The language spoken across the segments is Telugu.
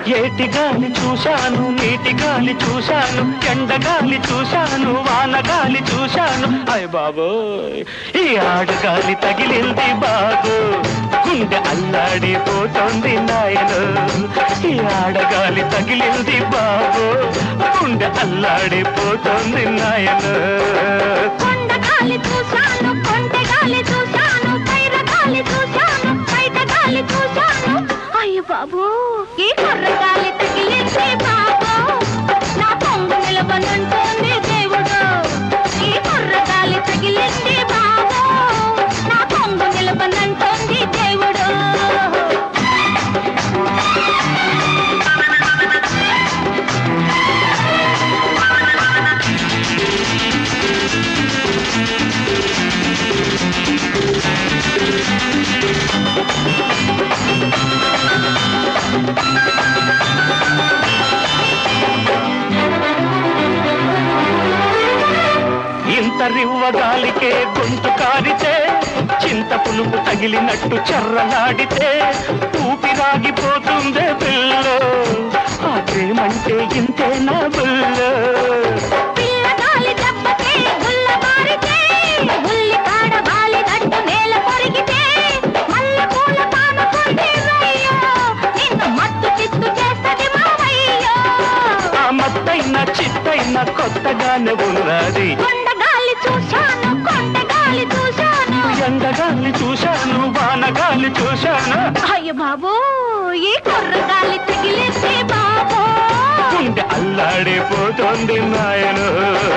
ఏటి గాలి చూశాను, నీటి గాలి చూశాను, ఎండగాలి చూశాను, వానగాలి చూశాను. అయ్ బాబోయ్, ఈ ఆడగాలి తగిలింది బాబు, గుండె అల్లాడిపోతోంది నాయను. ఈ ఆడగాలి తగిలింది బాబు, గుండె అల్లాడిపోతోంది నాయను. కొండగాలి చూశాను, కొండగాలి చూశాను, పైరగాలి చూశాను, బయటగాలి చూశాను. అయ్య బాబు, ఈ కుర్రగాలి తగిలింది బాబు, నా కొంగు నిలవనంటోంది దేవుడు. ఈ కుర్రగాలి తగిలింది బాబు, నా కొంగు నిలవనంటోంది దేవుడు. ఇంత రివ్వగాలికే గొంతు కారితే, చింత పులుపు తగిలినట్టు చర్రలాడితే, ఊపిరాగిపోతుందే పిల్ల. ఆ ప్రేమంటే ఇంతే నా బుల్ల. పిల్లగాలి దెబ్బకే గుల్లబారితే, ఉల్లి కాడ బాలినట్టు నేల కొరిగితే, మల్లె పూల పాన కొరిగిరయ్యో, నిన్ను మత్తు చిత్తు చేస్తది మావయ్యో. ఆ మత్తైన చిత్తైన కొత్తగానే ఉన్నది. కొండగాలి చూశాను, కొండగాలి చూశాను, ఎండగాలి చూశాను, వానగాలి చూశాను. అయ్య బాబు, ఈ కుర్రగాలి తగిలింది బాబు, గుండె అల్లాడిపోతోంది నాయను.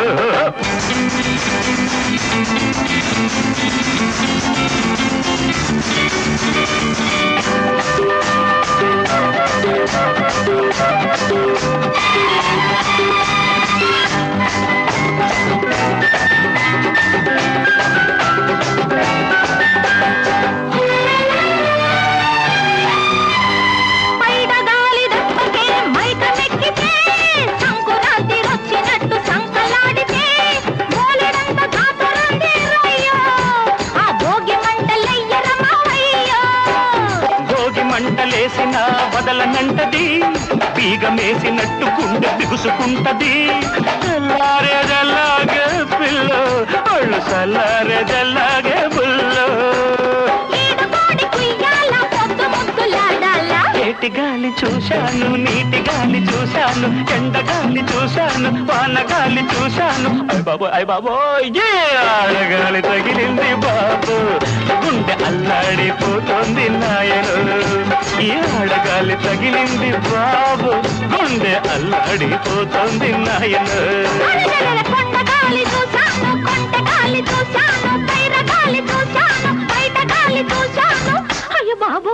పైడగాలి దెబ్బకే మైక నెక్కితే, సంకురాత్రి వచ్చినట్టు సంకలాడితే, బోలెడంత కాతరుంది రయ్యో, ఆ భోగి మంటలెయ్యర మావయ్యో. భోగి మంటలేసిన వదలనంటది, బీగమేసినట్టు గుండె బిగుసుకుంటది. తెల్లారేదెల్లాగే పిల్ల, అళ్ళు చల్లారేదెల్లాగే బుల్లో. ఈడకోడి కుయ్యాల పొద్దు ముద్దులాడాలా, ఏటి గాలి చూశాను, నీటి గాలి చూశాను, ఎండగాలి చూశాను, వానగాలి చూశాను. అయ్ బాబు, అయ్ బాబో, ఏ ఆడగాలి తగిలింది బాబు, గుండె అల్లాడిపోతోంది నాయను. ఈ ఆడగాలి తగిలింది బాబు, గుండె అల్లాడిపోతోంది నాయను. అరెరెరె, కొండగాలి చూశాను, కొండగాలి చూశాను, పైరగాలి చూశాను, బయటగాలి చూశాను. అయ్య బాబు,